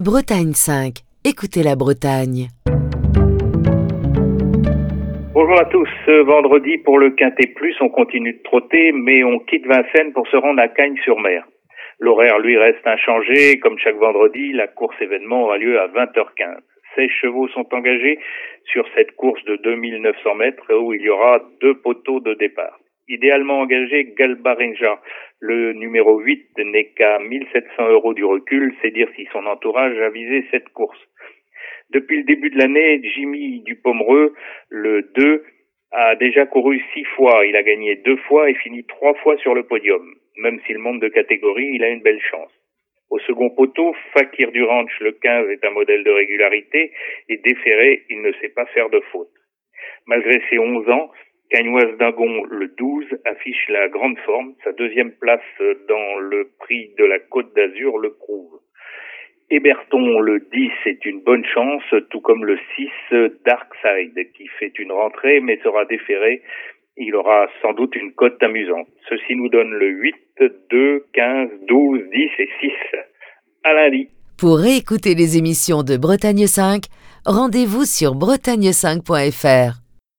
Bretagne 5. Écoutez la Bretagne. Bonjour à tous. Ce vendredi, pour le Quintet Plus, on continue de trotter, mais on quitte Vincennes pour se rendre à Cagnes-sur-Mer. L'horaire, lui, reste inchangé. Comme chaque vendredi, la course événement aura lieu à 20h15. 16 chevaux sont engagés sur cette course de 2900 mètres où il y aura 2 poteaux de départ. Idéalement engagé, Galbarinja, le numéro 8, n'est qu'à 1700 € du recul, c'est dire si son entourage a visé cette course. Depuis le début de l'année, Jimmy Dupomereux, le 2, a déjà couru 6 fois. Il a gagné 2 fois et fini 3 fois sur le podium. Même s'il monte de catégorie, il a une belle chance. Au second poteau, Fakir du Ranch, le 15, est un modèle de régularité et déféré, il ne sait pas faire de faute. Malgré ses 11 ans, Cagnoise d'Ingon, le 12, affiche la grande forme. Sa deuxième place dans le prix de la Côte d'Azur le prouve. Héberton, le 10, est une bonne chance, tout comme le 6, Darkside, qui fait une rentrée mais sera déféré. Il aura sans doute une cote amusante. Ceci nous donne le 8, 2, 15, 12, 10 et 6. À lundi. Pour réécouter les émissions de Bretagne 5, rendez-vous sur bretagne5.fr.